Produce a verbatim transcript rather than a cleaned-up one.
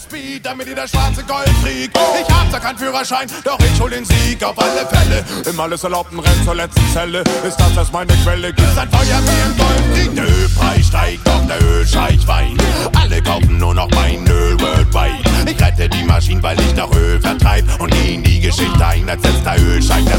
Speed, damit ihr der schwarze Goldkrieg. Ich hab zwar keinen Führerschein, doch ich hol den Sieg auf alle Fälle. Im alles erlaubten Rennen zur letzten Zelle ist das erst meine Quelle. Gibt's ein Feuer wie im Goldkrieg? Der Ölpreis steigt, doch der Ölscheich weint. Alle kaufen nur noch mein Öl worldwide. Ich rette die Maschinen, weil ich doch Öl vertreib und die in die Geschichte ein als letzter Ölscheich.